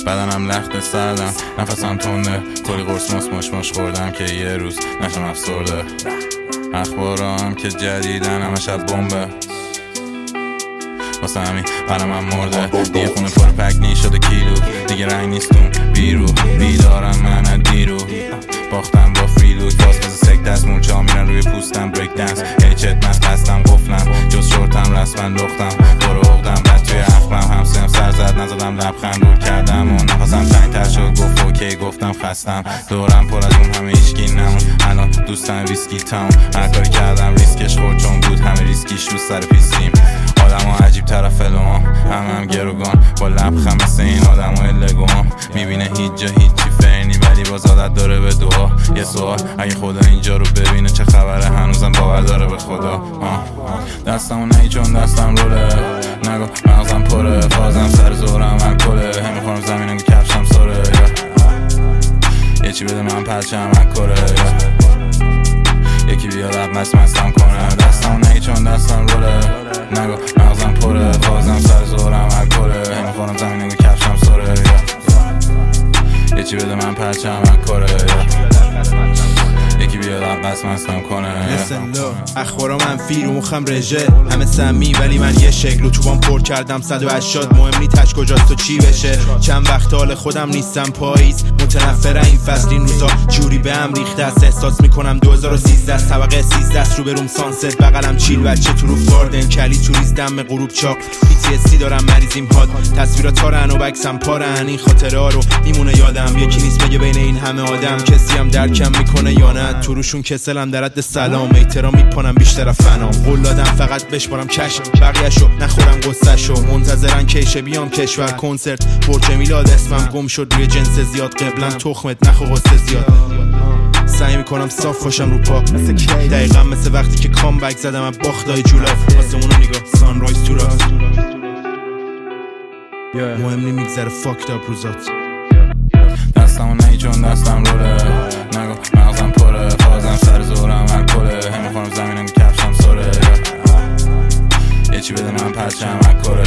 بدنم لخت سردم، نفسم تنده، کلی قرص مش خوردم که یه روز نشم افسرده. اخبارام که جدیدن همه شب بمبه، واسه همین قلمم مرده. دیگه خونه پر پکنی شده کیلو، دیگه رنگ نیستون بیرو. بیدارم من دیرو، باختم با فریلوک، فاز سک دست مورچه ها میرن روی پوستم. بریک دنس هیچت مست هستم قفلم، جز شورتم رسمن لختم. برو اغدم بد توی اخبم، همسایم سر زد نزدم لبخند رول کردم و نفسم تنگتر شد. گفت اوکی گفتم خستم، دورم پر از اون همه ایشکی نمون. الان دوستم ویسکی تاون، هر کاری کردم ریسکش خورد چون بود همه ریسکیش رو سر پیستیم. آدم ها عجیب طرف لوام، هم گروگان با لبخم مثل این آدم های لگوام. میبینه هیچ جا هیچی فرنی ولی باز عادت داره به دعا. یه سوال اگه خدا اینجا رو ببینه چه خبره، هنوزم باور داره به خدا. دستمو نهی چون دستم روله، نگو مغزم پره، فازم سر زورم الکله. هم میخورم زمینم کفشم سره، یه چی بده من پرچم اکره. یکی بیاد اب مستم کنه، دستمو نهی چون دستم روله، نگو مغزم پره، فازم سر زورم الکله. هم میخورم زمینم کفشم سره، یه چی بده من پرچم اکره. یکی بیاد عباس مستم کنه. اخبارا منفی رو مخم رژه، همه سمی ولی من یه شکل. توبام پر کردم 180، مهم نی تش کجاست و چی بشه. چند وقت حال خودم نیستم، پاییز متنفره این فصل. این روزا جوری به هم ریخته است، احساس میکنم 2013 طبقه 13 رو بروم سانست. بغلم چیل بچه تو رو فاردن، کلی توریست دم غروب چاق. PTSD دارم مریضیم هات، تصویرات تارن و بکسم پارن. این خاطره ها رو میمونه یادم، یکی نیست بگه بین این همه آدم کسی هم درکم میکنه یا نه. تو روشون کسلم در حد سلام، احترام میکنم بیشتر فنام. قول دادم فقط بشمارم کشم، بقیه‌شو نخورم قصه‌شو. منتظرن کیشه بیام کشور کنسرت، برج میلاد اسمم گم شد روی جنس زیاد. قبلا تخمت نخو قصه زیاد، سعی میکنم صاف خوشم رو پا. دقیقا مثل وقتی که کامبک زدم از باختای جولاف. واسه اونو نگاه سانرایز تو راست، مهم نی میگذره فاکت اپ روزات. دستمو نهی چون دستم روله، نگو مغزم پره، فازم سر زورم الکله. هم میخورم زمینم کفشم سره، یه چی بده من پرچم اکره.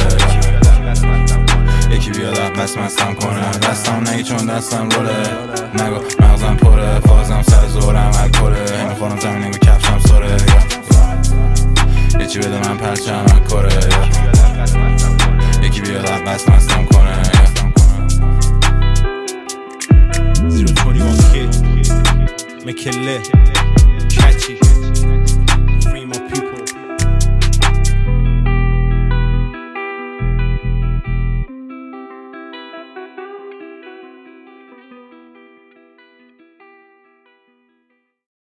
یکی بیاد عباس مستم کنه، دستم نهی چون دستم روله، نگو مغزم پره، فازم سر زورم الکله. هم میخورم زمینم کفشم سره، یه چی بده من پرچم اکره. یکی بیاد عباس مستم کنه. 021 Kid Mekelle Catchy